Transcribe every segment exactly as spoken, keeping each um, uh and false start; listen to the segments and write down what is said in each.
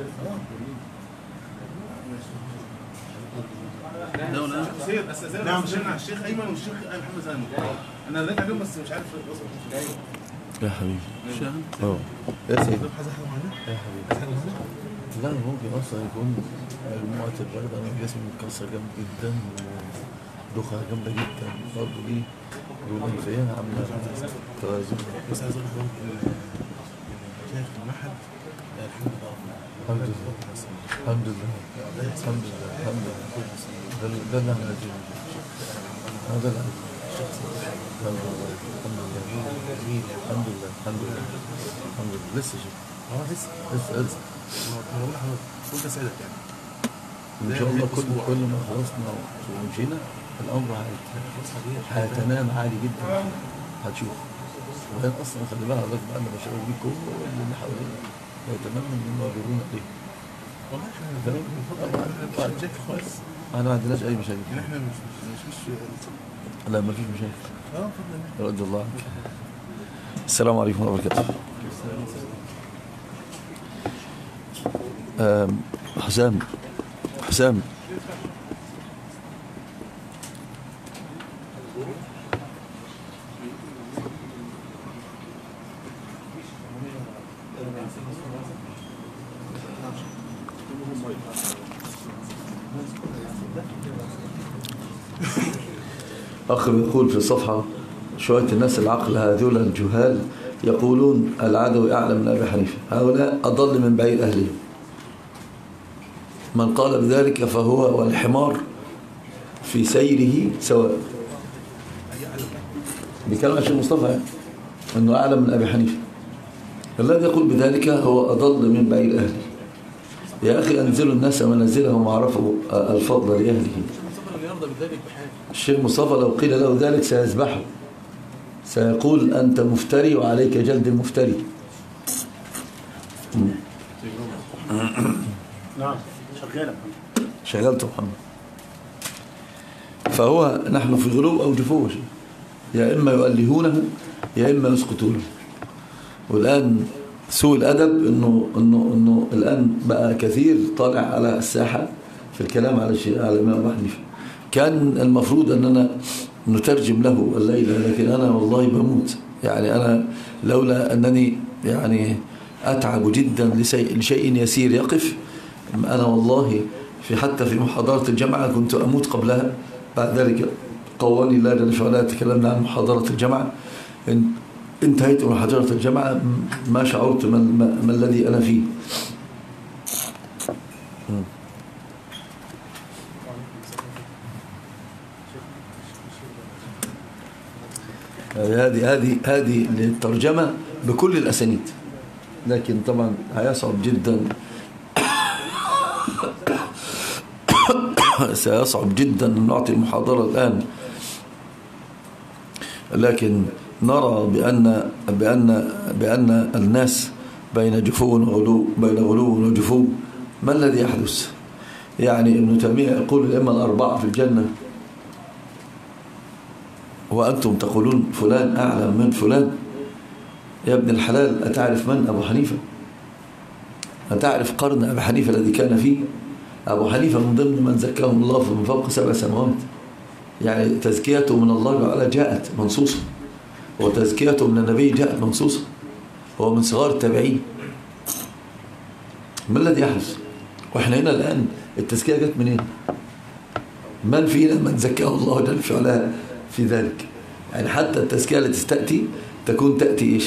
نعم شيخنا الشيخ ايمن والشيخ محمد زين. انا رنيت عليهم بس مش عارف وصل. يا حبيبي اه يا سيدي يا حبيبي لا ممكن اصلا يكون مجموعه البرد انا جسمي متكسر جامد جدا ودوخه جامده جدا برضه دي والانفيه عامله توازن. بس عايز اقول لحضرتك شايف المعهد الحمد لله الحمد لله الحمد لله الحمد لله الحمد لله ده اللي احنا عايزينه هذا اللي الحمد لله الحمد لله الحمد لله الحمد لله الحمد لله لسه شيء اه لسه لسه لسه ما بقول لحضرتك قلت اسالك يعني ان شاء الله كل كل ما خلصنا ومشينا الامر هيتنام عالي جدا هتشوف. وبعدين اصلا خلي بالك حضرتك بقى انا بشاور بيه كل اللي حوالينا يتمنى ان هم يجرونا عليه. والله احنا مش مشاكل خالص. احنا ما عندناش اي مشاكل. يعني احنا مش مش مش لا ما فيش مشاكل. اه اتفضل. رضي الله عنك. السلام عليكم ورحمه الله وبركاته. حسام حسام أخ يقول في الصفحة شوية الناس العقل هذول الجهال يقولون العدوي أعلم من أبي حنيفة، هؤلاء أضل من بعير أهلهم. من قال بذلك فهو والحمار في سيره سواء. بكلام الشيخ مصطفى يعني أنه أعلم من أبي حنيفة. الذي يقول بذلك هو أضل من بعير أهله. يا أخي أنزلوا الناس منازلهم وعرفوا الفضل لأهله. الشيخ مصطفى لو قيل له ذلك سيذبحه، سيقول أنت مفتري وعليك جلد المفتري. نعم شغالة شغلت محمد. فهو نحن في غلو أو جفوة، يا إما يؤلهونه يا إما يسقطونه. والآن سوء الأدب إنه إنه إنه الآن بقى كثير طالع على الساحة في الكلام على شيء على الإمام أبو حنيفة. كان المفروض أننا نترجم له الليلة، لكن أنا والله بموت يعني. أنا لولا أنني يعني أتعب جدا لشيء يسير يقف، أنا والله في حتى في محاضرة الجامعة كنت أموت قبلها. بعد ذلك قواني الله جل وعلا تكلمنا عن محاضرة الجامعة، انتهيت من محاضرة الجامعة ما شعرت ما, ما, ما الذي أنا فيه. هذه هذه هذه للترجمة بكل الأسانيد، لكن طبعا هيصعب جدا سيصعب جدا أن نعطي المحاضرة الآن. لكن نرى بأن بأن بأن الناس بين جفو وغلو بين غلو وجفو. ما الذي يحدث؟ يعني ابن تيمية يقول الأئمة الأربعة في الجنة، وأنتم تقولون فلان أعلم من فلان. يا ابن الحلال، أتعرف من أبو حنيفة؟ أتعرف قرن أبو حنيفة الذي كان فيه؟ أبو حنيفة من ضمن من زكاهم الله من فوق سبع سماوات، يعني تزكيته من الله تعالى جاءت منصوصة، وتزكيته من النبي جاءت منصوصة، هو من صغار التابعين. ما الذي يحدث؟ وإحنا هنا الآن التزكية جت منين؟ من فينا من زكاه الله جل وعلا في ذلك؟ يعني حتى التزكية التي تأتي تكون تأتي إيش؟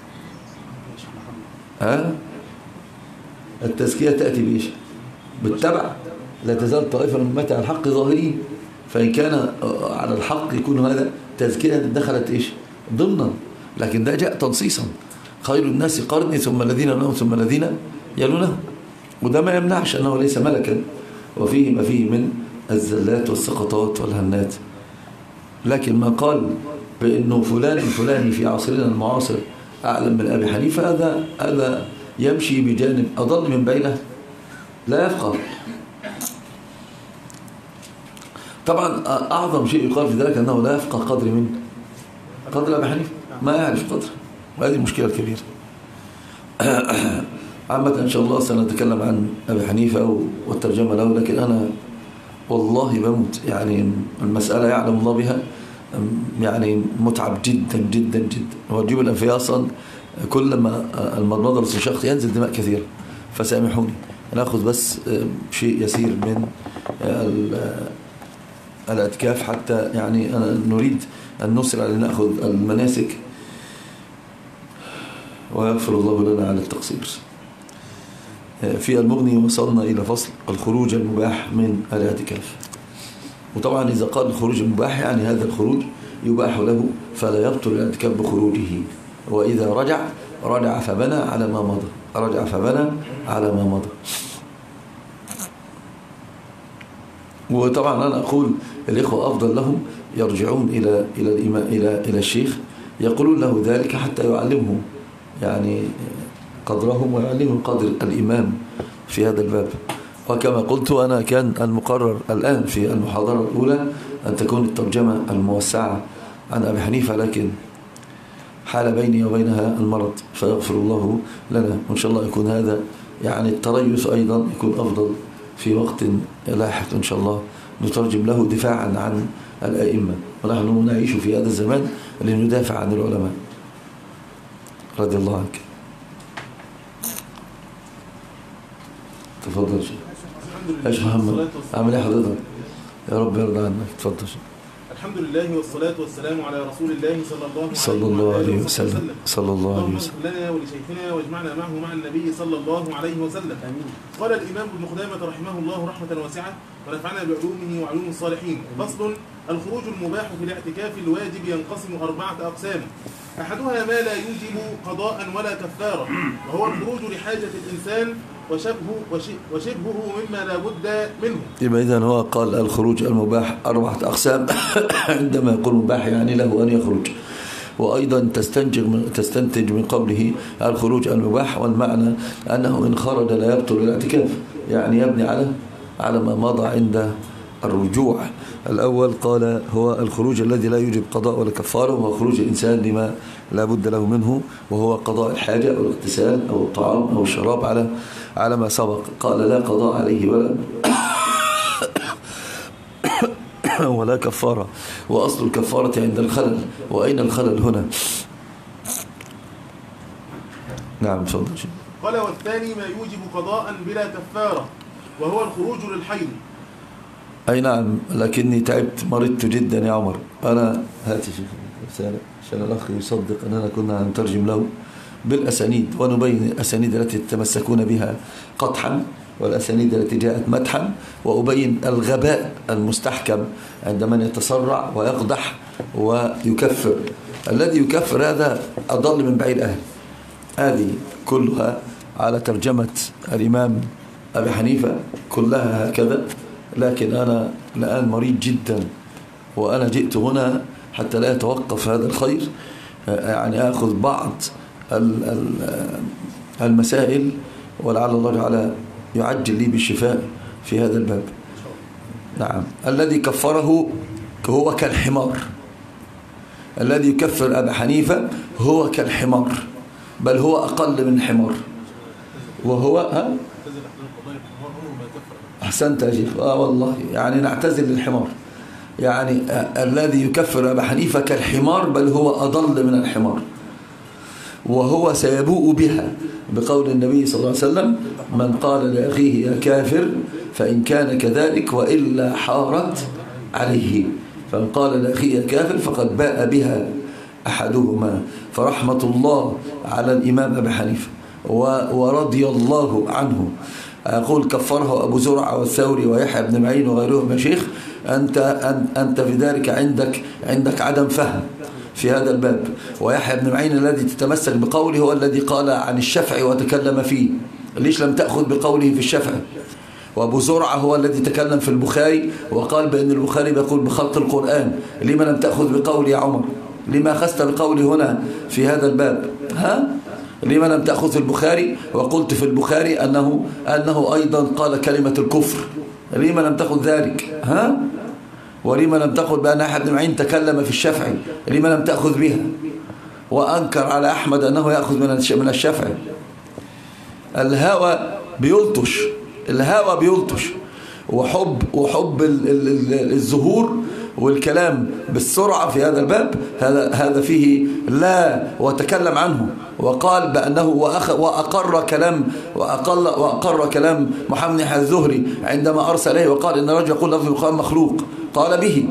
ها؟ التزكية تأتي بإيش؟ بالتبع. لا تزال طائفة من أمتي على الحق ظاهرين، فإن كان على الحق يكون هذا تزكية دخلت إيش؟ ضمنا. لكن ده جاء تنصيصا، خير الناس قرني ثم الذين يلونهم ثم الذين يلونهم. وده ما يمنعش أنه ليس ملكا، وفيه ما فيه من الزلات والسقطات والهنات. لكن ما قال بأنه فلان فلاني في عصرنا المعاصر أعلم من أبي حنيفة، هذا هذا يمشي بجانب أضل من بينه، لا يفقه. طبعا أعظم شيء يقال في ذلك أنه لا يفقه قدر من قدر أبي حنيفة، ما يعرف قدر، وهذه المشكلة الكبيرة. عامة إن شاء الله سنتكلم عن أبي حنيفة والترجمة له، لكن أنا والله بموت يعني المسألة يعلم الله بها، يعني متعب جدا جدا جدا. وجيب الأنفياء أصلا كل ما المضمضة والاستنشاق ينزل دماء كثيرة، فسامحوني نأخذ بس شيء يسير من الاعتكاف حتى يعني أنا نريد أن نسرع لنأخذ المناسك، ويغفر الله لنا على التقصير. في المغني وصلنا إلى فصل الخروج المباح من الاعتكاف. وطبعا إذا قال الخروج المباح يعني هذا الخروج يباح له فلا يبطل الاعتكاف بخروجه. وإذا رجع رجع فبنى على ما مضى، رجع فبنى على ما مضى. وطبعا أنا أقول الإخوة أفضل لهم يرجعون إلى إلى الإمام إلى إلى الشيخ يقولون له ذلك حتى يعلمهم يعني قدرهم ويعلمهم قدر الإمام في هذا الباب. وكما قلت أنا كان المقرر الآن في المحاضرة الأولى أن تكون الترجمة الموسعة عن أبي حنيفة، لكن حال بيني وبينها المرض فيغفر الله لنا، وإن شاء الله يكون هذا يعني التريث أيضا يكون أفضل في وقت لاحق إن شاء الله نترجم له دفاعا عن الأئمة. ونحن نعيش في هذا الزمان لندافع عن العلماء رضي الله عنك. تفضل شيخ. ايش محمد عامل ايه حضرتك؟ يا رب يرضى عنك. تفضل شيخ. الحمد لله والصلاة والسلام على رسول الله صلى الله عليه صلى الله عليه وسلم صلى الله عليه وسلم. اللهم اغفر لنا ولشيخنا واجمعنا معه مع النبي صلى الله عليه وسلم. آمين. قال الإمام ابن قدامة رحمه الله رحمة واسعة ونفعنا بعلومه وعلوم الصالحين. فصل: الخروج المباح في الاعتكاف الواجب ينقسم أربعة أقسام. أحدها ما لا يوجب قضاء ولا كفارة، وهو الخروج لحاجة الإنسان وشبهه وشبهه مما لا بد منه. يبقى إذن هو قال الخروج المباح أربعة أقسام. عندما يقول مباح يعني له أن يخرج. وأيضا تستنتج من, تستنتج من قوله الخروج المباح، والمعنى أنه إن خرج لا يبطل الاعتكاف، يعني يبني على على ما مضى عند الرجوع. الأول قال هو الخروج الذي لا يوجب قضاء ولا كفارة، وهو خروج الإنسان لما لا بد له منه، وهو قضاء الحاجة أو الاغتسال أو الطعام أو الشراب على على ما سبق. قال لا قضاء عليه ولا ولا كفارة. وأصل الكفارة عند الخلل. وأين الخلل هنا؟ نعم تفضل. قال والثاني ما يوجب قضاء بلا كفارة، وهو الخروج للحيض. أي نعم، لكني تعبت مرضت جدا يا عمر. أنا هاتي شيخ رسالة عشان الأخ يصدق أننا كنا نترجم له بالأسانيد ونبين الأسانيد التي تتمسكون بها قطحا والأسانيد التي جاءت مدحا، وأبين الغباء المستحكم عند من يتسرع ويقدح ويكفر. الذي يكفر هذا أضل من بعيد أهل. هذه كلها على ترجمة الإمام أبي حنيفة كلها هكذا، لكن أنا الآن مريض جدا وأنا جئت هنا حتى لا يتوقف هذا الخير، يعني أخذ بعض المسائل ولعل الله تعالى يعجل لي بالشفاء في هذا الباب. نعم. الذي كفره هو كالحمار. الذي يكفر أبا حنيفة هو كالحمار، بل هو أقل من الحمار. وهو ها أحسنت يا شيخ. آه والله يعني نعتزل للحمار. يعني آه الذي يكفر أبا حنيفة كالحمار، بل هو أضل من الحمار، وهو سيبوء بها بقول النبي صلى الله عليه وسلم: من قال لأخيه يا كافر فإن كان كذلك وإلا حارت عليه. فمن قال لأخيه يا كافر فقد باء بها أحدهما. فرحمة الله على الإمام أبي حنيفة ورضي الله عنه. أقول كفره أبو زرعة والثوري ويحيى بن معين وغيرهم. يا شيخ أنت, أنت في ذلك عندك عندك عدم فهم في هذا الباب. ويحيى بن معين الذي تتمسك بقوله هو الذي قال عن الشفع وتكلم فيه. ليش لم تأخذ بقوله في الشفع؟ وأبو زرعة هو الذي تكلم في البخاري وقال بأن البخاري بيقول بخلق القرآن. لما لم تأخذ بقوله يا عمر؟ لما أخذت بقوله هنا في هذا الباب؟ ها؟ لما لم تأخذ في البخاري وقلت في البخاري أنه, أنه أيضا قال كلمة الكفر؟ لما لم تأخذ ذلك؟ ها؟ ولما لم تقل بأن أحد بن معين تكلم في الشافعي؟ لما لم تأخذ بها؟ وأنكر على أحمد أنه يأخذ من الشافعي. الهوى بيلطش، الهوى بيلطش، وحب وحب ال ال ال الظهور والكلام بالسرعة في هذا الباب، هذا هذا فيه لا، وتكلم عنه وقال بأنه وأقر كلام وأقل وأقر كلام محمد بن الزهري عندما أرسل إليه وقال إن الرجل يقول لفظ القرآن مخلوق، قال به،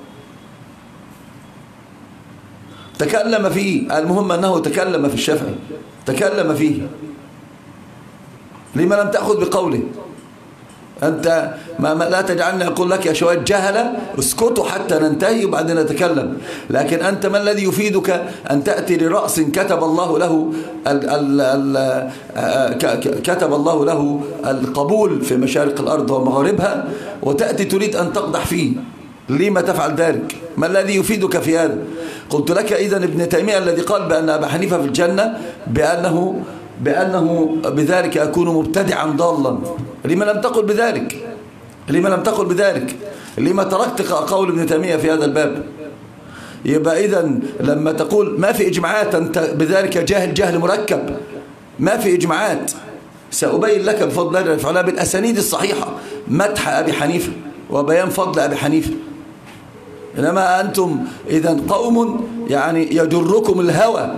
تكلم فيه. المهم أنه تكلم في الشافعي، تكلم فيه. لما لم تأخذ بقوله؟ أنت ما لا تجعلني أقول لك يا شوية جهلة اسكتوا حتى ننتهي وبعدين نتكلم، لكن أنت ما الذي يفيدك أن تأتي لرأس كتب الله له ال ال ال كتب الله له القبول في مشارق الأرض ومغاربها، وتأتي تريد أن تقدح فيه؟ لما تفعل ذلك؟ ما الذي يفيدك في هذا؟ قلت لك إذن ابن تيمية الذي قال بأن أبا حنيفة في الجنة بأنه بأنه بذلك أكون مبتدعا ضالا، لما لم تقل بذلك؟ لما لم تقل بذلك؟ لما تركت قول ابن تيمية في هذا الباب؟ يبقى إذن لما تقول ما في إجماعات أنت بذلك جاهل جهل مركب، ما في إجماعات. سأبين لك بفضل الله الفعلاء بالأسانيد الصحيحة مدح أبي حنيفة وبيان فضل أبي حنيفة. إنما أنتم إذن قوم يعني يجركم الهوى،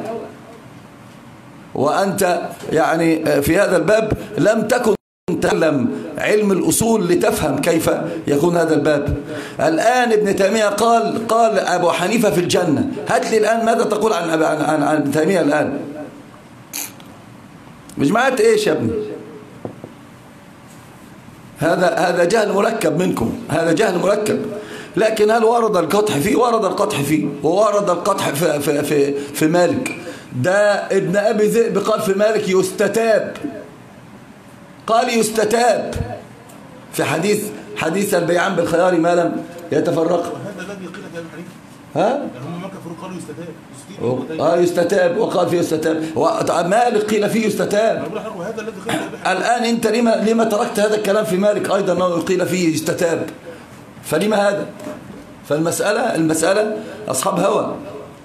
وأنت يعني في هذا الباب لم تكن تتعلم علم الأصول لتفهم كيف يكون هذا الباب. الآن ابن تيمية قال قال أبو حنيفة في الجنة، هات لي الآن ماذا تقول عن عن عن, عن ابن تيمية الآن؟ مجمعات إيش يا ابني؟ هذا هذا جهل مركب منكم، هذا جهل مركب. لكن هل ورد القطح فيه؟ ورد القطح فيه، وورد القطح في في في, في مالك. ده ابن أبي ذئب قال في مالك يستتاب، قال يستتاب في حديث حديث البيعان بالخيار ما لم يتفرق. هذا الذي قيل في ابي حنيفه. ها؟ هم ما كفروا قالوا يستتاب. اه يستتاب، وقال فيه يستتاب، ومالك قيل فيه يستتاب. هذا الذي قيل في ابي حنيفه. الآن أنت لما لما تركت هذا الكلام في مالك أيضا أنه قيل فيه يستتاب؟ فلما هذا؟ فالمسألة المسألة أصحاب هوى.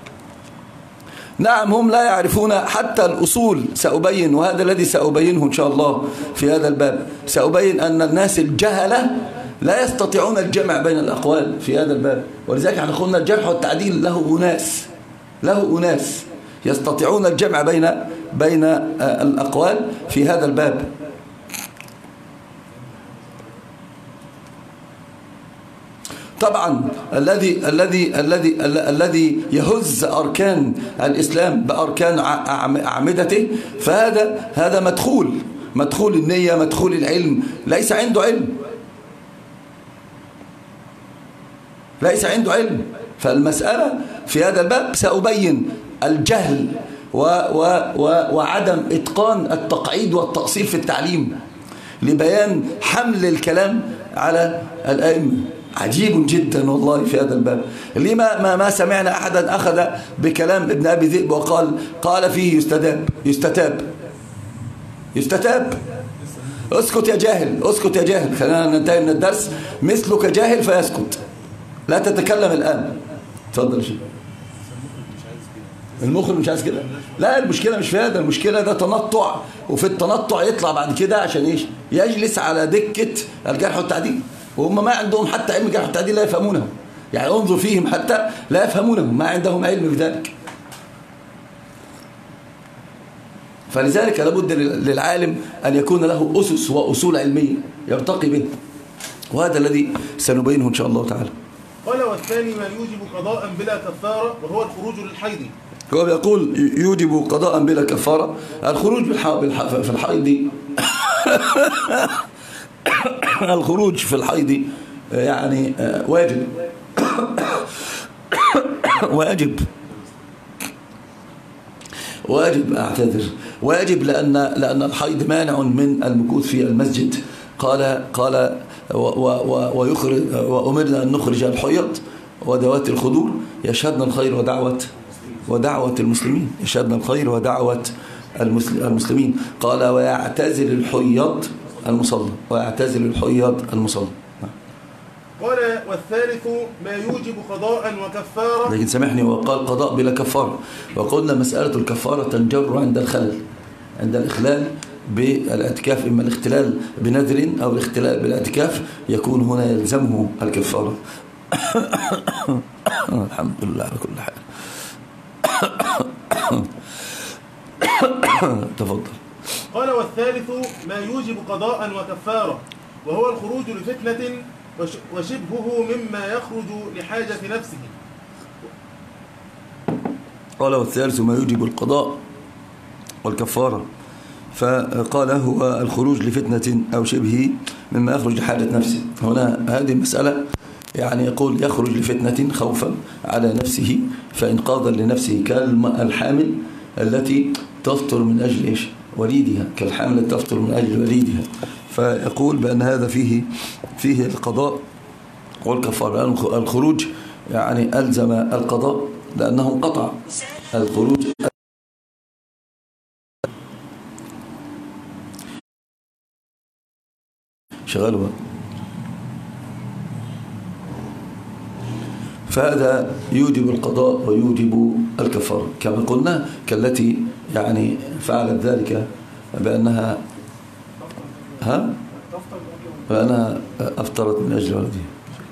نعم هم لا يعرفون حتى الأصول. سأبين، وهذا الذي سأبينه إن شاء الله في هذا الباب، سأبين أن الناس الجهلة لا يستطيعون الجمع بين الأقوال في هذا الباب. ولذلك احنا قلنا الجرح والتعديل له أناس له أناس يستطيعون الجمع بين بين الأقوال في هذا الباب. طبعا الذي الذي الذي الذي يهز أركان الإسلام بأركان أعمدته، فهذا هذا مدخول مدخول النية، مدخول العلم، ليس عنده علم ليس عنده علم. فالمسألة في هذا الباب سأبين الجهل و و و وعدم إتقان التقعيد والتأصيل في التعليم لبيان حمل الكلام على الأئمة. عجيب جدا والله في هذا الباب. لما ما, ما سمعنا أحدا أخذ بكلام ابن أبي ذئب وقال قال فيه يستتاب يستتاب يستتاب اسكت يا جاهل، اسكت يا جاهل، خلينا ننتهي من الدرس. مثلك جاهل فيسكت، لا تتكلم الآن. تفضل شيء. المخرج مش عايز كده. لا المشكلة مش في هذا، المشكلة ده تنطع، وفي التنطع يطلع بعد كده عشان ايش؟ يجلس على دكة الجرح والتعديل، وهم ما عندهم حتى علم الجرح والتعديل، لا يفهمونه. يعني انظر فيهم حتى لا يفهمونه، ما عندهم علم بذلك. فلذلك لابد للعالم أن يكون له أسس وأصول علمية يرتقي به، وهذا الذي سنبينه إن شاء الله تعالى. قال والثاني ما يوجب قضاء بلا كفارة وهو الخروج للحيض. هو بيقول يوجب قضاء بلا كفارة. الخروج في الحيض الخروج في الحيض يعني واجب واجب واجب اعتذر واجب لأن لأن الحيض مانع من المكوث في المسجد. قال قال ويخرج وأمرنا أن نخرج الحيض وذوات الخدور يشهدن الخير ودعوة ودعوة المسلمين، يشهدن الخير ودعوة المسلمين. قال ويعتزل الحيض المصلى ويعتزل الحيض المصلى. قال والثالث ما يوجب قضاء وكفارة. لكن سامحني، وقال قضاء بلا كفارة، وقلنا مسألة الكفارة تنجر عند الخلل، عند الإخلال بالاعتكاف إما الاختلال بنذر أو الاختلال بالاعتكاف يكون هنا يلزمه الكفارة. الحمد لله على كل حال. تفضل. قال والثالث ما يوجب قضاء وكفارة، وهو الخروج لفتنة وشبهه مما يخرج لحاجة نفسه. قال والثالث ما يوجب القضاء والكفارة، فقال هو الخروج لفتنة أو شبهه مما يخرج لحاجة نفسه. هنا هذه المسألة يعني يقول يخرج لفتنة خوفا على نفسه فإنقاذا لنفسه كالحامل التي تفطر من أجل إيش؟ وليدها، كالحامل التي تفطر من أجل وليدها. فيقول بأن هذا فيه فيه القضاء والكفارة. الخروج يعني ألزم القضاء لأنه انقطع الخروج. شغلوا. فهذا يوجب القضاء ويوجب الكفارة كما قلنا، كالتي يعني فعلت ذلك بأنها ها بأنها أفطرت من أجل ولدها.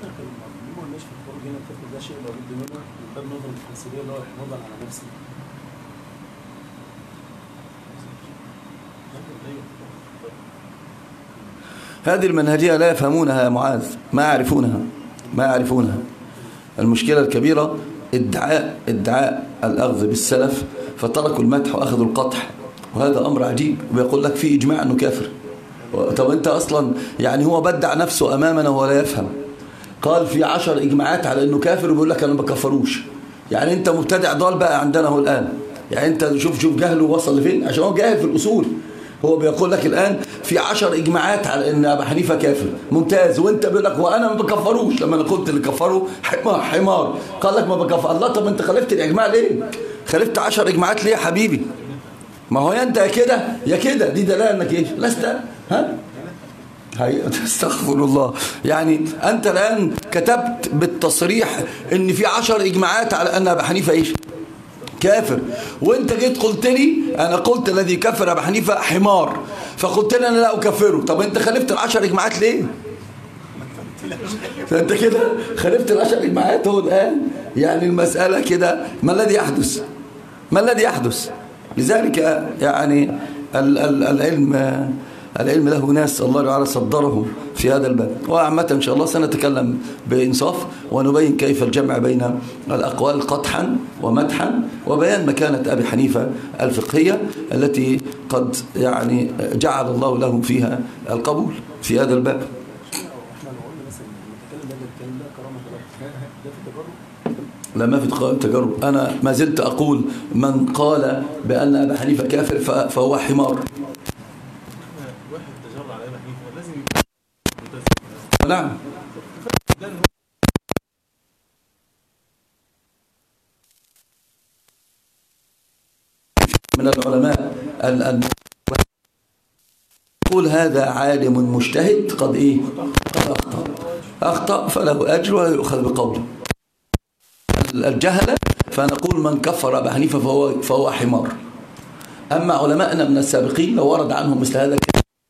هذه المنهجية لا يفهمونها يا معاذ، ما يعرفونها ما يعرفونها. المشكلة الكبيرة ادعاء ادعاء الأخذ بالسلف فتركوا المدح وأخذوا القطح، وهذا أمر عجيب. ويقول لك في إجماع أنه كافر. طب أنت أصلا يعني هو بدع نفسه أمامنا ولا يفهم. قال في عشر إجماعات على أنه كافر وبيقول لك أنا ما بكفروش. يعني أنت مبتدع ضال بقى عندنا هو الآن. يعني أنت شوف شوف جهله وصل لفين، عشان هو جاهل في الأصول. هو بيقول لك الآن في عشر إجماعات على أن أبا حنيفة كافر. ممتاز. وأنت بيقول لك وأنا ما بكفروش. لما أنا قلت اللي كفروا حمار قال لك ما بكفر. الله، طب أنت خالفت الإجماع ليه؟ خالفت عشر إجماعات ليه يا حبيبي؟ ما هو أنت يا كده يا كده، دي دلالة أنك إيش؟ لست ها؟ استغفر الله. يعني أنت الآن كتبت بالتصريح أن في عشر إجماعات على أن أبا حنيفة إيش؟ كافر. وانت جيت قلت لي انا قلت الذي كفر ابو حنيفه حمار، فقلت لي انا لا اكفره. طب انت خالفت العشر اجماعات ليه؟ فانت كده خالفت العشر اجماعات. هو الان يعني المساله كده ما الذي يحدث؟ ما الذي يحدث؟ لذلك يعني العلم العلم له ناس الله تعالى صدرهم في هذا الباب. وعامة إن شاء الله سنتكلم بإنصاف ونبين كيف الجمع بين الأقوال قطحا ومدحا وبيان مكانة أبي حنيفة الفقهية التي قد يعني جعل الله له فيها القبول في هذا الباب. لا، ما في تجرب. أنا ما زلت أقول من قال بأن أبا حنيفة كافر فهو حمار. نعم. من العلماء أن يقول هذا عالم مجتهد قد إيه؟ قد أخطأ أخطأ فله أجر ولا يؤخذ بقوله. الجهلة فنقول من كفر أبا حنيفة فهو, فهو حمار. أما علماءنا من السابقين لو ورد عنهم مثل هذا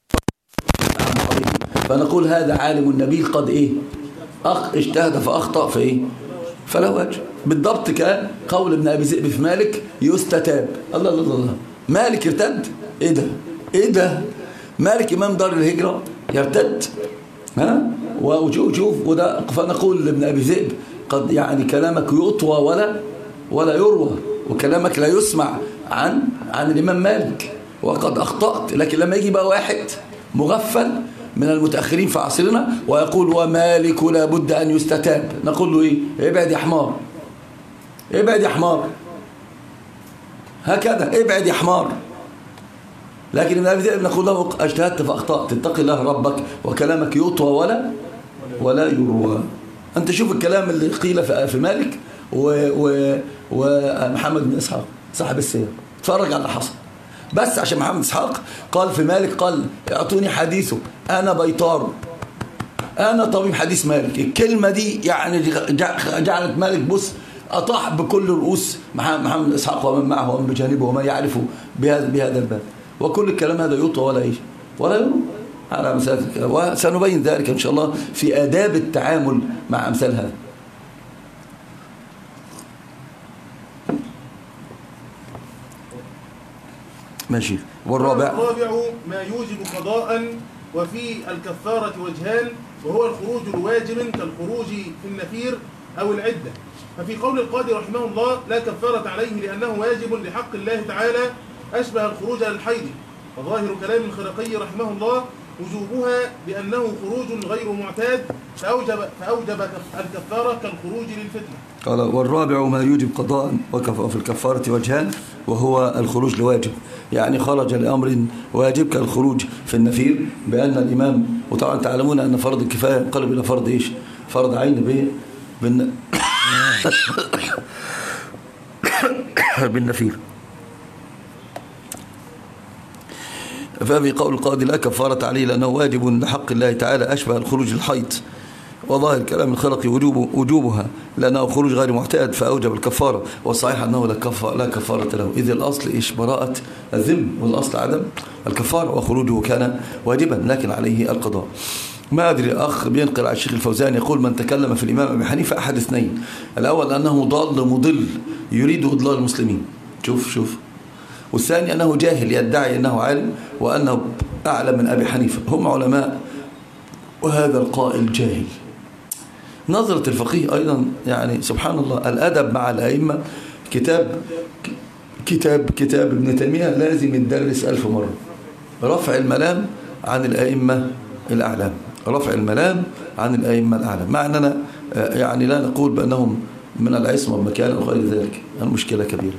فنقول هذا عالم نبيل قد إيه؟ أخ اجتهد فأخطأ فإيه؟ فله أجر. بالضبط كقول ابن أبي ذئب في مالك يستتاب. الله الله الله، مالك يرتد؟ إيه ده؟ إيه ده؟ مالك إمام دار الهجرة يرتد؟ ها؟ وشوف شوف وده. فنقول لابن أبي ذئب قد يعني كلامك يطوى ولا ولا يروى، وكلامك لا يسمع عن عن الإمام مالك وقد أخطأت. لكن لما يجي بقى واحد مغفل من المتأخرين في عصرنا ويقول ومالك لا بد أن يستتاب، نقول له إيه؟ ابعد يا حمار، ابعد يا حمار، هكذا ابعد يا حمار. لكن ابن أبي ذئب نقول له اجتهدت فأخطأت، اتق الله ربك وكلامك يطوى ولا ولا يروى. أنت شوف الكلام اللي قيل في مالك ومحمد بن إسحاق صاحب السير، اتفرج على اللي حصل. بس عشان محمد إسحاق قال في مالك قال اعطوني حديثه أنا بيطار، أنا طبيب حديث مالك. الكلمة دي يعني جعلت مالك بص أطاح بكل رؤوس محمد إسحاق ومن معه ومن بجانبه وما يعرفه بهذا بهذا الباب. وكل الكلام هذا يطوى ولا إيش ولا يروى على مسألة الكلام، وسنبين ذلك إن شاء الله في آداب التعامل مع أمثال هذا. ماشي. والرابع الرابع ما يوجب قضاء وفي الكفارة وجهان، وهو الخروج الواجب كالخروج في النفير أو العدة. ففي قول القاضي رحمه الله لا كفارة عليه لأنه واجب لحق الله تعالى أشبه الخروج للحيض، وظاهر كلام الخرقي رحمه الله وجوبها لأنه خروج غير معتاد فأوجب, فأوجب الكفارة كالخروج للفتنة. قال والرابع ما يوجب قضاء وفي الكفارة وجهان، وهو الخروج لواجب، يعني خرج لأمر واجب كالخروج في النفير بأن الإمام، وطبعا تعلمون أن فرض الكفاية ينقلب إلى فرض إيش؟ فرض عين به بالن... بالنفير. ففي قول القاضي لا كفارة عليه لأنه واجب لحق الله تعالى أشبه الخروج الحيض، وظاهر كلام الخلق وجوب وجوبها لأنه خروج غير معتاد فأوجب الكفارة، والصحيح أنه لا كفارة, لا كفارة له، إذ الأصل إيش؟ براءة الذم، والأصل عدم الكفارة، وخروجه كان واجبا لكن عليه القضاء. ما أدري أخ بينقل على الشيخ الفوزان يقول من تكلم في الإمام أبي حنيفة أحد اثنين، الأول أنه ضال مضل يريد إضلال المسلمين، شوف شوف والثاني أنه جاهل يدعي أنه عالم وأنه أعلم من أبي حنيفة، هم علماء وهذا القائل جاهل. نظرة الفقيه أيضا يعني سبحان الله. الأدب مع الأئمة كتاب كتاب كتاب ابن تيمية لازم يدرس ألف مرة، رفع الملام عن الأئمة الأعلام، رفع الملام عن الأئمة الأعلام، مع أننا يعني لا نقول بأنهم من العصمة بمكان أو غير ذلك، المشكلة كبيرة.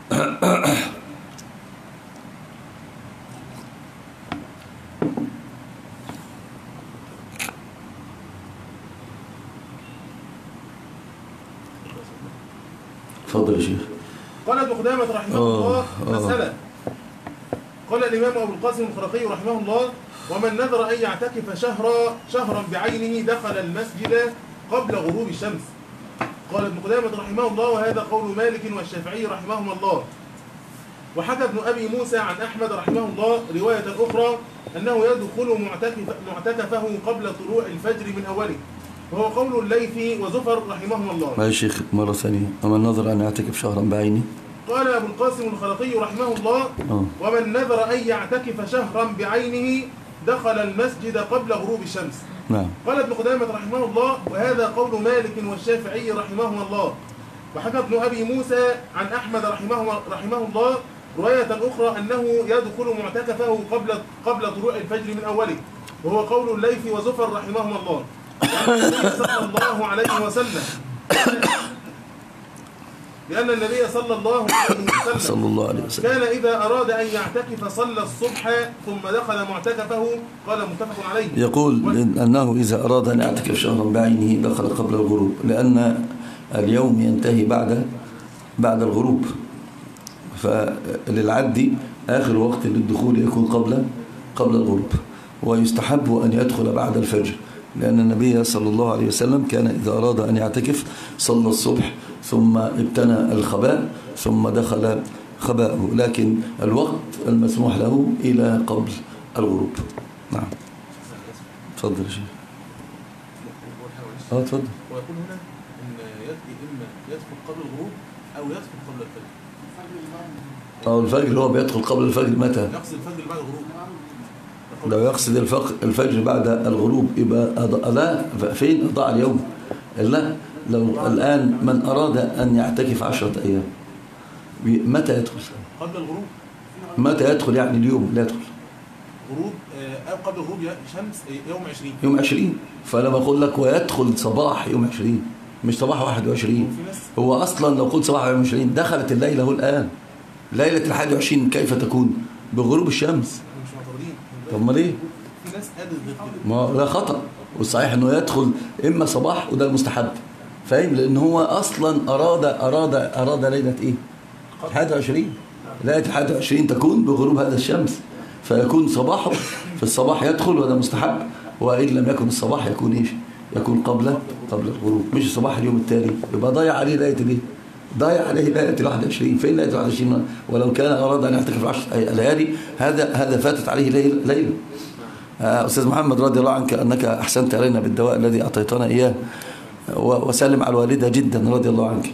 تفضل يا شيخ. قال ابن قدامة رحمه الله مسألة. قال الإمام أبو القاسم الخرقي رحمه الله ومن نذر أن يعتكف شهرا شهرا بعينه دخل المسجد قبل غروب الشمس. قال ابن قدامة رحمه الله وهذا قول مالك والشافعي رحمهما الله. وحكى ابن أبي موسى عن أحمد رحمه الله رواية أخرى أنه يدخل معتكف معتكفه قبل طلوع الفجر من أوله، وهو قول الليثي وزفر رحمهما الله. ما يا شيخ مرة ثانية، ومن نذر أن يعتكف شهرا بعينه. قال أبو القاسم الخرقي رحمه الله أوه. ومن نذر أن يعتكف شهرا بعينه دخل المسجد قبل غروب الشمس. نعم. قال ابن قدامة رحمه الله وهذا قول مالك والشافعي رحمهما الله. وحكى ابن أبي موسى عن أحمد رحمه, رحمه الله رواية أخرى أنه يدخل معتكفه قبل قبل طلوع الفجر من أوله، وهو قول الليث وزفر رحمهما الله. لأن النبي صلى الله عليه وسلم لأن النبي صلى الله عليه وسلم صلى الله عليه وسلم كان إذا أراد أن يعتكف صلى الصبح ثم دخل معتكفه. قال متفق عليه. يقول أنه إذا أراد أن يعتكف شهرا بعينه دخل قبل الغروب، لأن اليوم ينتهي بعد بعد الغروب، فللعد آخر وقت للدخول يكون قبل قبل الغروب، ويستحب أن يدخل بعد الفجر، لأن النبي صلى الله عليه وسلم كان إذا أراد أن يعتكف صلى الصبح ثم ابتنى الخباء ثم دخل خباءه، لكن الوقت المسموح له إلى قبل الغروب. نعم. تفضل يا شيخ. اه تفضل. ويقول هنا ان إما يدخل قبل الغروب أو يدخل قبل الفجر. أو الفجر اللي هو بيدخل قبل الفجر متى؟ يقصد الفجر بعد الغروب. لو يقصد الفجر بعد الغروب يبقى لا فين أضاع اليوم؟ لا، لو الآن من أراد أن يعتكف عشرة أيام متى يدخل؟ قبل الغروب. متى يدخل يعني اليوم لا يدخل؟ غروب أو قبل غروب شمس يوم عشرين. يوم عشرين، فلما أقول لك ويدخل صباح يوم عشرين مش صباح واحد وعشرين، هو أصلا لو قلت صباح يوم عشرين دخلت الليلة هو الآن، ليلة الحادي وعشرين كيف تكون؟ بغروب الشمس. طب ما ليه؟ في ناس قالت غير كده. ما ده خطأ، والصحيح انه يدخل اما صباح وده المستحب، فاهم؟ لان هو اصلا اراد اراد اراد ليله ايه؟ الحادي وعشرين، ليله الحادي وعشرين تكون بغروب هذا الشمس، فيكون صباحه في الصباح يدخل وده مستحب، وان لم يكن الصباح يكون ايش؟ يكون قبل قبل الغروب، مش صباح اليوم التالي، يبقى ضيع عليه ليله الايه؟ ضايع عليه ليلة الواحد وعشرين. فين ليلة الواحد وعشرين؟ ولو كان أراد أن يعتكف عشر ليالي هذا هذا فاتت عليه ليلة ليلة. أستاذ محمد رضي الله عنك أنك أحسنت علينا بالدواء الذي أعطيتنا إياه، وسلم على الوالدة جدا رضي الله عنك.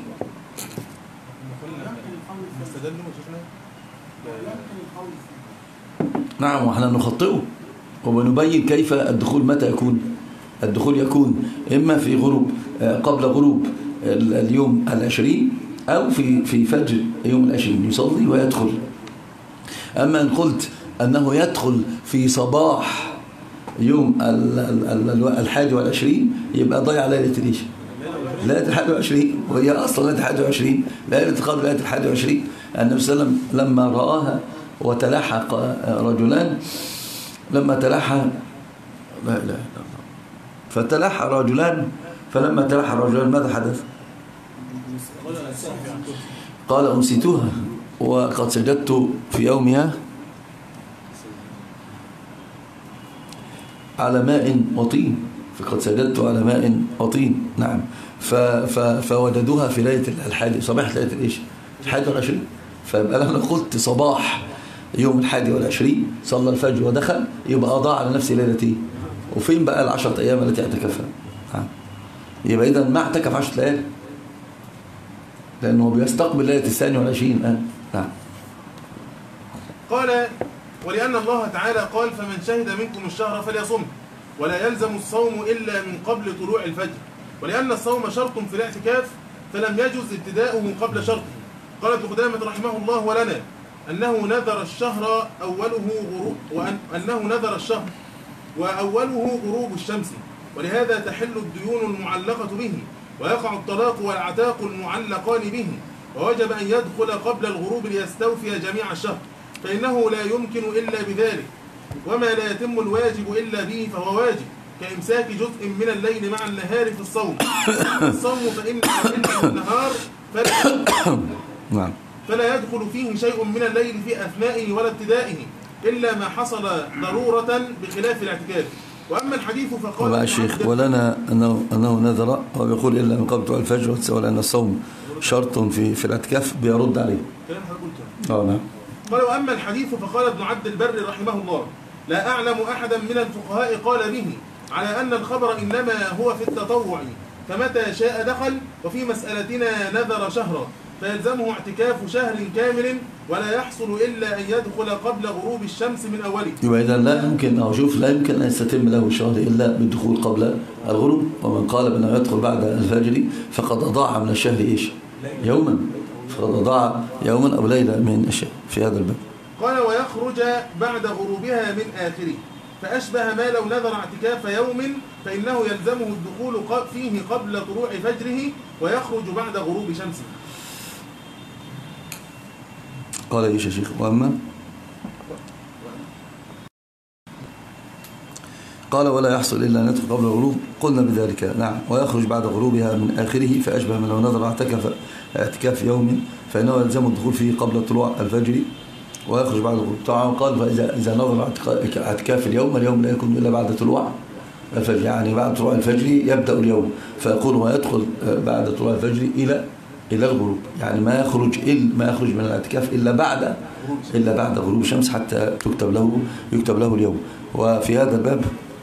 نعم، وإحنا نخطئه وبنبين كيف الدخول متى يكون. الدخول يكون إما في غروب قبل غروب اليوم العشرين أو في في فجر يوم العشرين يصلي ويدخل. أما إن قلت أنه يدخل في صباح يوم الحادي والعشرين يبقى ضيع ليلة ليش؟ ليلة الحادي والعشرين، وهي أصلا ليلة الحادي والعشرين ليلة قبل ليلة الحادي والعشرين. النبي صلى الله عليه وسلم لما رآها وتلاحق رجلان لما تلاحق لا إله إلا الله فتلاحق رجلان فلما تلاحق رجلان ماذا حدث؟ قال أنسيتها وقد سجدت في يومها على ماء وطين، فقد سجدت على ماء وطين. نعم. فوجدوها في ليلة الحادي صباح ليلة الايش؟ الحادي والعشرين. فيبقى لما قلت صباح يوم الحادي والعشرين صلى الفجر ودخل يبقى أضاع على نفسه ليلتي. وفين بقى العشرة أيام التي اعتكفها؟ نعم. يبقى إذا ما اعتكف عشرة ليالي لأنه بيستقبل ليلة الثاني والعشرين. آه. نعم. قال ولأن الله تعالى قال فمن شهد منكم الشهر فليصم ولا يلزم الصوم إلا من قبل طلوع الفجر، ولأن الصوم شرط في الاعتكاف فلم يجوز ابتداؤه قبل شرطه. قال ابن قدامة رحمه الله ولنا أنه نذر الشهر أوله غروب وأنه نذر الشهر وأوله غروب الشمس، ولهذا تحل الديون المعلقة به ويقع الطلاق والعتاق المعلقان به، ووجب أن يدخل قبل الغروب ليستوفي جميع الشهر، فإنه لا يمكن إلا بذلك، وما لا يتم الواجب إلا به فهو واجب، كإمساك جزء من الليل مع النهار في الصوم. الصوم فإن النهار فلا, نعم. فلا يدخل فيه شيء من الليل في أثنائه ولا ابتدائه إلا ما حصل ضرورة بخلاف الاعتكاف. وأما الحديث فقال ومع الشيخ ولنا أنه, أنه نذر ويقول إلا من قبل طلوع الفجر، ولأن الصوم شرط في في الاعتكاف بيرد عليه. كلام حضرتك قلته. اه نعم. قال وأما الحديث فقال ابن عبد البر رحمه الله لا أعلم أحدا من الفقهاء قال به على أن الخبر إنما هو في التطوع فمتى شاء دخل، وفي مسألتنا نذر شهرا فيلزمه اعتكاف شهر كامل ولا يحصل إلا أن يدخل قبل غروب الشمس من أوله. يبقى إذا لا يمكن أو شوف لا يمكن أن يستتم له الشهر إلا بالدخول قبل الغروب. ومن قال بأنه يدخل بعد الفجر فقد أضاع من الشهر إيش؟ يوما. فقد أضاع يوما أو ليلة من الشهر في هذا الباب. قال ويخرج بعد غروبها من آخره، فأشبه ما لو نذر اعتكاف يوم فإنه يلزمه الدخول فيه قبل طلوع فجره ويخرج بعد غروب شمسه. قال إيش يا شيخ؟ وأما قال ولا يحصل إلا أن يدخل قبل الغروب، قلنا بذلك. نعم. ويخرج بعد غروبها من آخره، فأشبه من لو نذر اعتكف اعتكاف يوم فإنه يلزم الدخول فيه قبل طلوع الفجر ويخرج بعد الغروب. طبعا قال فإذا إذا نظر اعتكاف اليوم اليوم لا يكون إلا بعد طلوع الفجر، يعني بعد طلوع الفجر يبدأ اليوم، فيقول ويدخل بعد طلوع الفجر إلى إلى الغروب، يعني ما يخرج إلا ما يخرج من الاعتكاف إلا بعد إلا بعد غروب الشمس حتى تكتب له يكتب له اليوم. وفي هذا الباب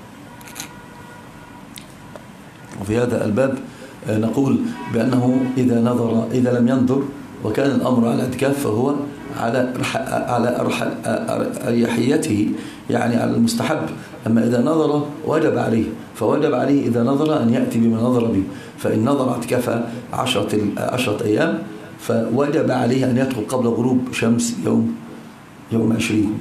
وفي هذا الباب نقول بأنه إذا نظر إذا لم ينظر وكان الأمر على الاعتكاف فهو على على أريحيته، يعني على المستحب. أما إذا نظر وجب عليه فوجب عليه إذا نظر أن يأتي بما نظر به. فإن نظر اعتكاف عشرة عشرة أيام فوجب عليه أن يدخل قبل غروب شمس يوم يوم عشرين،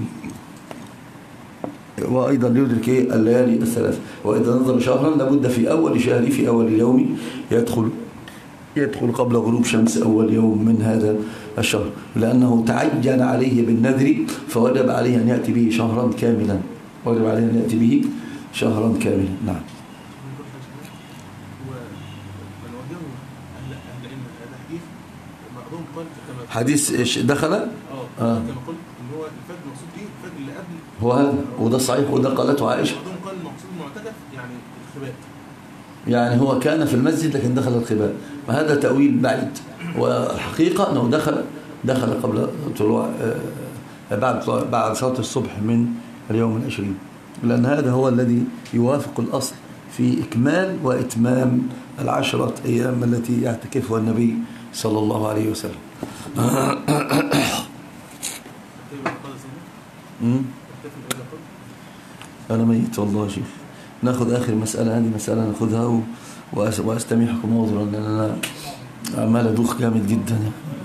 وأيضا يدرك الليالي الثلاث. وإذا نظر شهرا لابد في أول شهر في أول اليوم يدخل يدخل قبل غروب شمس أول يوم من هذا الشهر، لأنه تعين عليه بالنذر فوجب عليه أن يأتي به شهرا كاملا وجب عليه أن يأتي به شهرا كاملا. نعم. حديث ايش دخل؟ اه كما قلت ان هو الفجر المقصود به الفجر اللي قبل هو هذا، وده صحيح وده قالته عائشة. بعضهم قال المقصود المعتكف يعني الخباء يعني هو كان في المسجد لكن دخل القباء، وهذا تأويل بعيد، والحقيقة أنه دخل دخل قبل طلوع بعد بعد صلاة الصبح من اليوم العشرين، لأن هذا هو الذي يوافق الأصل في إكمال وإتمام العشرة أيام التي يعتكفها النبي صلى الله عليه وسلم. أنا ميت والله شيخ. ناخذ آخر مسألة، هذه مسألة ناخذها وأستميحكم عذرا لأن أنا عمال أدوخ جامد جدا.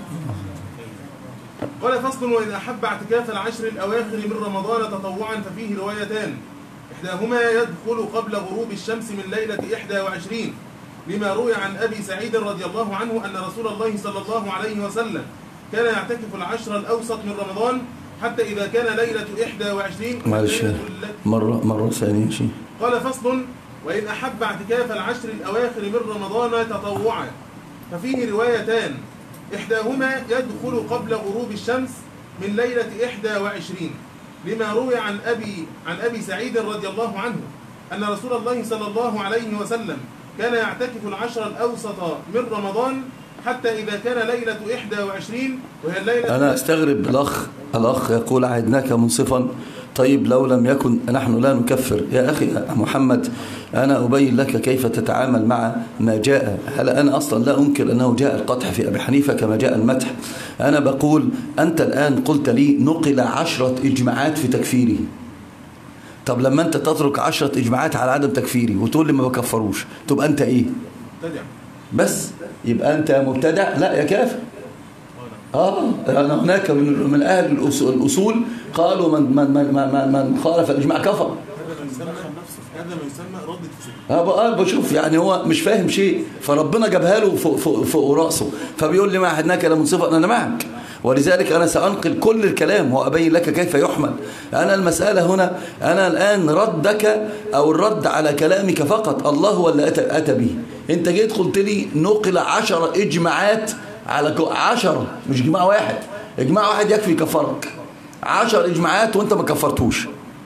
قال فصل: وإن أحب اعتكاف العشر الأواخر من رمضان تطوعا ففيه روايتان، إحداهما يدخل قبل غروب الشمس من ليلة إحدى وعشرين، لما روي عن أبي سعيد رضي الله عنه أن رسول الله صلى الله عليه وسلم كان يعتكف العشر الأوسط من رمضان حتى إذا كان ليلة إحدى وعشرين. معلش مرة مرة ثانية شيء. قال فصل: وإن أحب اعتكاف العشر الأواخر من رمضان تطوعا ففيه روايتان، إحداهما يدخل قبل غروب الشمس من ليلة إحدى وعشرين، لما روي عن أبي عن أبي سعيد رضي الله عنه أن رسول الله صلى الله عليه وسلم كان يعتكف العشر الأوسط من رمضان حتى إذا كان ليلة إحدى وعشرين وهي الليلة. أنا أستغرب الأخ الأخ يقول: عهدناك منصفا. طيب لو لم يكن، نحن لا نكفر يا أخي محمد، أنا أبين لك كيف تتعامل مع ما جاء. هل أنا أصلا لا أنكر أنه جاء القدح في أبي حنيفة كما جاء المدح. أنا بقول أنت الآن قلت لي نقل عشرة إجماعات في تكفيره. طب لما أنت تترك عشرة إجماعات على عدم تكفيري وتقول لي ما بكفروش، تبقى أنت إيه؟ مبتدع. بس يبقى أنت مبتدع؟ لا يا كافر. آه أنا هناك من, من أهل الأصول قالوا من من من من, من خالف الإجماع كفر. هذا ما يسمى ردة فساد. اه بشوف يعني هو مش فاهم شيء، فربنا جابها له فوق فوق فوق راسه، فبيقول لي ما عهدناك لمنصفا. انا معك، ولذلك انا سانقل كل الكلام وابين لك كيف يحمل. انا المساله هنا، انا الان ردك او الرد على كلامك فقط، الله هو اللي اتى, أتى به. انت جيت قلت لي نقل عشرة اجماعات على عشرة، مش اجماع واحد. اجماع واحد يكفي يكفرك، عشر اجماعات وانت ما كفرتوش،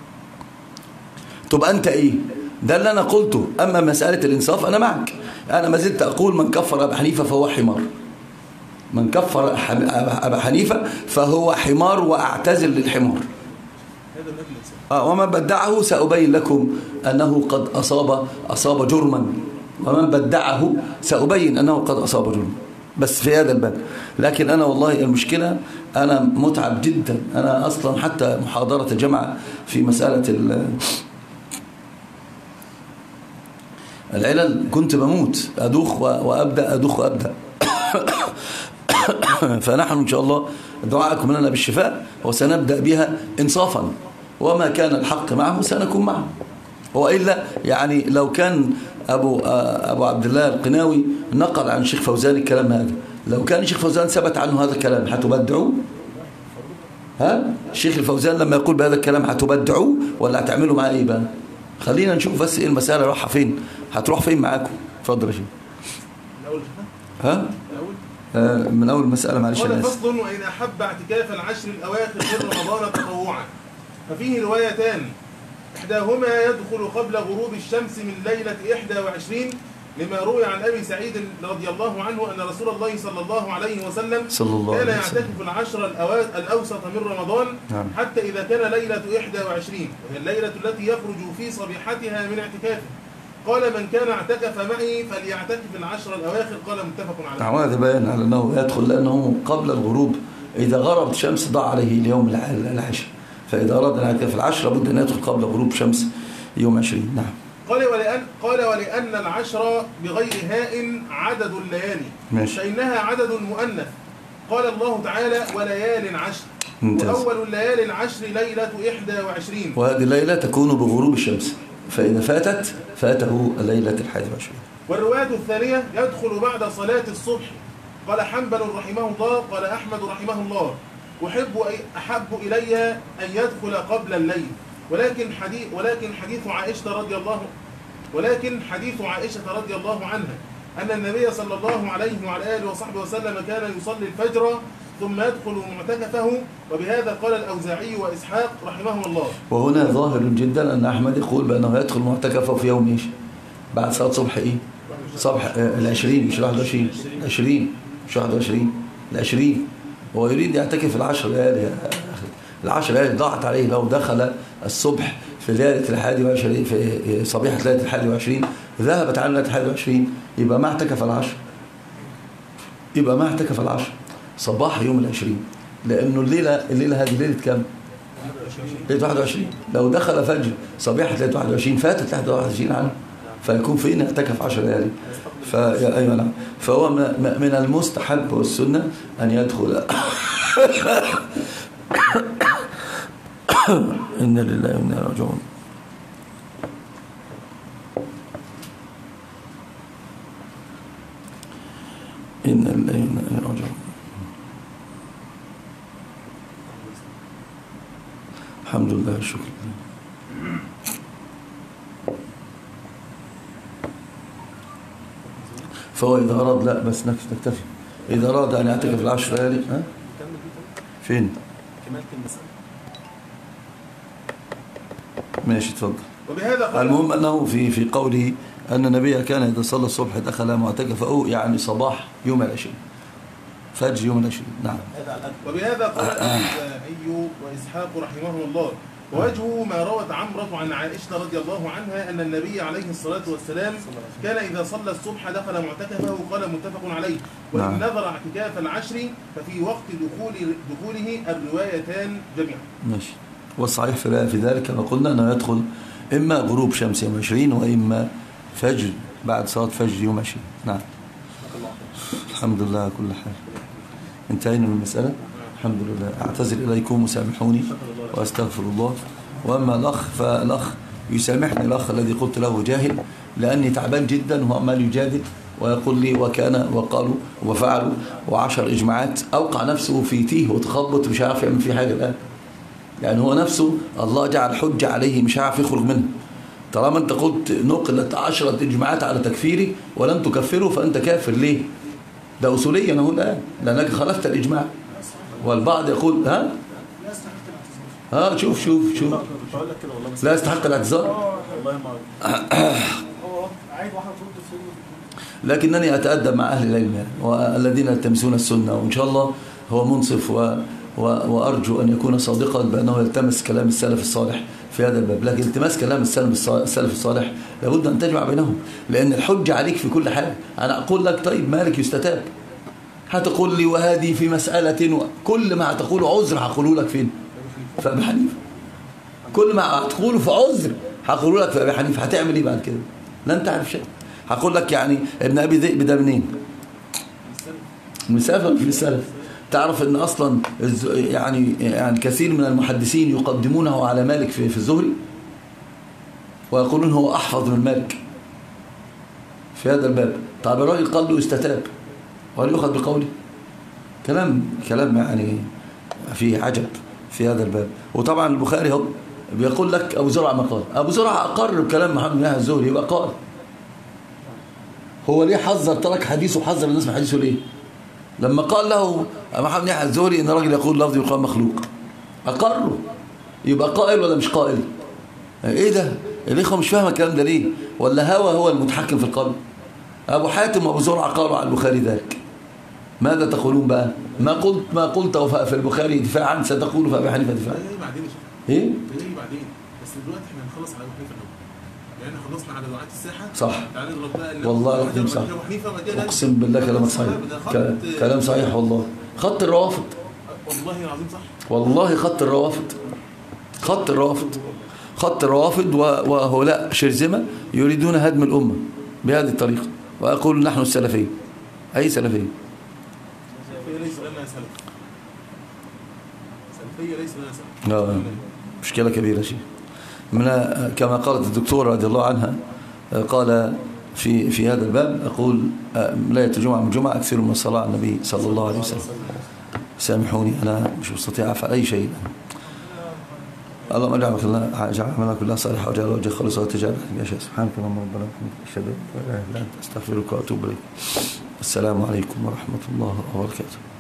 تبقى أنت إيه؟ ده اللي أنا قلته. أما مسألة الإنصاف أنا معك، أنا ما زلت أقول من كفر أبا حنيفة فهو حمار. من كفر أبا حنيفة فهو حمار، وأعتزل للحمار. آه ومن بدعه سأبين لكم أنه قد أصاب أصاب جرما، ومن بدعه سأبين أنه قد أصاب جرما، بس في هذا الباب. لكن أنا والله المشكلة أنا متعب جدا. أنا أصلا حتى محاضرة الجامعة في مسألة العلل كنت بموت، أدوخ وأبدأ أدوخ وأبدأ فنحن إن شاء الله دعاءكم لنا بالشفاء، وسنبدأ بها إنصافا، وما كان الحق معه سنكون معه. وإلا يعني لو كان أبو, أبو عبد الله القناوي نقل عن شيخ فوزان الكلام هذا، لو كان شيخ فوزان ثبت عنه هذا الكلام هتبدعوه؟ ها؟ الشيخ الفوزان لما يقول بهذا الكلام هتبدعوه ولا هتعملوا معاه إيه بقى؟ خلينا نشوف بس إيه المسألة رايحة فين، هتروح فين معاكم. اتفضل يا شيخ. ها؟ آه من أول مسألة معلش. قال فصل: وإن أحب اعتكاف العشر الأواخر من رمضان تطوعا ففيه روايتان، إحداهما يدخل قبل غروب الشمس من ليلة إحدى وعشرين، لما روي عن أبي سعيد رضي الله عنه أن رسول الله صلى الله عليه وسلم كان يعتكف العشر الأوسط من رمضان نعم. حتى إذا كان ليلة إحدى وعشرين وهي الليلة التي يخرج في صبيحتها من اعتكافه. قال: من كان اعتكف معي فليعتكف العشر الأواخر. قال: متفق عليه. هذا بيان على أنه يدخل لأنه قبل الغروب، إذا غربت الشمس ضاع عليه اليوم العشر، فإذا أراد أن يعتكف العشر بد أن يدخل قبل غروب شمس يوم عشرين. نعم. قال: ولأن قال ولأن العشر بغير هاء عدد الليالي ماشي. فإنها عدد مؤنث. قال الله تعالى: وليال عشر، وأول الليالي العشر ليلة إحدى وعشرين، وهذه الليلة تكون بغروب الشمس، فإذا فاتت فاته الليلة الحادية والعشرين. والرواية الثانية يدخل بعد صلاة الصبح. قال حنبل رحمه الله، قال أحمد رحمه الله: أحب أحب إلي أن يدخل قبل الليل، ولكن حديث ولكن حديث عائشة رضي الله ولكن حديث عائشة رضي الله عنها أن النبي صلى الله عليه وعلى آله وصحبه وسلم كان يصلي الفجر ثم يدخل معتكفه، وبهذا قال الأوزاعي وإسحاق رحمه الله. وهنا ظاهر جدا أن أحمد يقول بأنه يدخل معتكفه في يوم إيش؟ بعد صلاة الصبح إيه؟ صبح آه، العشرين مش الواحد وعشرين، العشرين مش واحد وعشرين، العشرين. هو يريد يعتكف العشر ليالي، العشر ليالي ضاعت عليه لو دخل الصبح في ليلة الحادي وعشرين، في صبيحة ليلة الحادي وعشرين ذهبت على ليلة الحادي وعشرين، يبقى ما اعتكف العشر، يبقى ما اعتكف العشر صباح يوم العشرين، لأنه الليلة الليلة هذه ليلة كم؟ ليلة واحد وعشرين. لو دخل فجر صبيحة ليلة واحد وعشرين فاتت ليلة واحد وعشرين عنه، فيكون فين اعتكف عشر ليالي. أيوة نعم. فهو من المستحب والسنة أن يدخل إنا لله وإنا إليه راجعون. إنا لله وإنا إليه راجعون. الحمد لله والشكر لله. فهو إذا أراد، لا بس نكتفي، إذا أراد أن يعتكف العشر ليالي ها؟ فين؟ ماشي اتفضل. وبهذا المهم أنه في في قوله أن النبي كان إذا صلى الصبح دخل معتكفه، يعني صباح يوم العشرين، فجر يوم العشرين. نعم. وبهذا قال الأوزاعي وإسحاق رحمه الله، ووجهه ما روت عمرة عن عائشة رضي الله عنها أن النبي عليه الصلاة والسلام كان إذا صلى الصبح دخل معتكفه، قال متفق عليه. وإن نعم. نظر اعتكاف العشر ففي وقت دخول دخوله الروايتان جميعا. ماشي. والصحيح في في ذلك كما قلنا أنه يدخل إما غروب شمس يوم عشرين وإما فجر بعد صلاة فجر يوم عشرين. نعم. الحمد لله على كل حال. انتهينا من المسألة. الحمد لله. أعتذر إليكم وسامحوني وأستغفر الله. وأما الأخ فالأخ يسامحني، الأخ الذي قلت له جاهل، لأني تعبان جدا وهو عمال يجادل ويقول لي وكان وقالوا وفعلوا وعشر إجماعات، أوقع نفسه في تيه وتخبط مش عارف يعمل فيه حاجة الآن. يعني هو نفسه الله جعل حجة عليه مش عارف يخرج منها. طالما أنت قلت نقلت عشرة إجماعات على تكفيري ولم تكفره فأنت كافر. ليه؟ ده أصوليا أهو الآن، لأنك خالفت الإجماع. والبعض يقول ها ها شوف شوف شوف لا يستحق الاعتذار. لكنني أتأدب مع أهل العلم يعني، والذين يلتمسون السنة، وإن شاء الله هو منصف و و وأرجو أن يكون صادقا بأنه يلتمس كلام السلف الصالح في هذا الباب. لكن التماس كلام السلف الصالح لابد أن تجمع بينهم، لأن الحجة عليك في كل حاجة. أنا أقول لك طيب مالك يستتاب، هتقول لي وهذه في مسألة، كل ما هتقوله عذر هقوله لك فين؟ في أبي حنيفة. كل ما هتقوله في عذر هقوله لك في أبي حنيفة. هتعمل إيه بعد كده؟ لن تعرف شيء. هقول لك يعني ابن أبي ذئب ده منين؟ من السلف ولا في السلف؟ تعرف ان اصلا يعني يعني كثير من المحدثين يقدمونه على مالك في في الزهري، ويقولون هو احفظ من مالك في هذا الباب. طب الراجل قال له استتاب ولا يؤخذ بقوله؟ كلام كلام يعني فيه عجب في هذا الباب. وطبعا البخاري هو بيقول لك ابو زرعه ما قال، ابو زرعه اقر بكلام محمد بن الزهري يبقى قال. هو ليه حذر ترك حديثه وحذر الناس من حديثه ليه؟ لما قال له محمد بن الزهري ان الراجل يقول لفظ يقال مخلوق، اقره، يبقى قائل ولا مش قائل؟ ايه ده؟ الاخوه مش فاهمه الكلام ده ليه؟ ولا هوى هو المتحكم في القلب؟ ابو حاتم وابو زرعه قالوا عن البخاري ذلك. ماذا تقولون بقى؟ ما قلت ما قلت في البخاري دفاعا ستقول في ابي حنيفه دفاعا. ايه؟ ايه بعدين؟ بس دلوقتي احنا هنخلص على ابو حنيفه الاول. يعني خلصنا على دعاة الساحه. صح. تعالى نضرب بقى والله العظيم صح. اقسم بالله كلامك صحيح. كلام صحيح والله. خط الروافض. والله العظيم صح. والله خط الروافض. خط الروافض. خط الروافض وهؤلاء شرذمه يريدون هدم الامه بهذه الطريقه، واقول نحن السلفيه. اي سلفيه؟ سلفيه ليس لنا سلف. سلفيه ليس لنا سلف. اه مشكله كبيره شيء. من كما قالت الدكتورة رضي الله عنها، قال في في هذا الباب، أقول لا يتجمع من جمعة أكثر من الصلاة على النبي صلى الله عليه وسلم. سامحوني أنا مش مستطيع أفعل أي شيء. اللهم اجعل عملنا كلها صالحة وجعل وجه خالص وتجعل يا شيخ. سبحانك اللهم ربنا وبحمدك أشهد أن لا إله إلا أنت أستغفرك وأتوب إليك. السلام عليكم ورحمة الله وبركاته.